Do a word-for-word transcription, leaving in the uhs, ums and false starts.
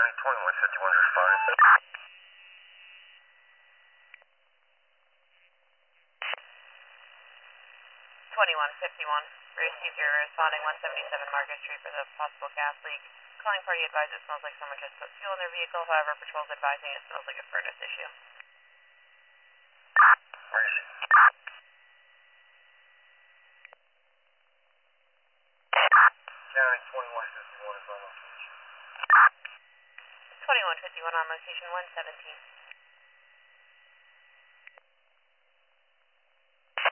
County twenty-one fifty-one, responding. twenty-one fifty-one, received your responding one seventy-seven Market Street for the possible gas leak. Calling party advised it smells like someone just put fuel in their vehicle, however, patrol's advising it smells like a furnace issue. County twenty-one fifty-one is on location. twenty-one fifty-one on location one seventeen.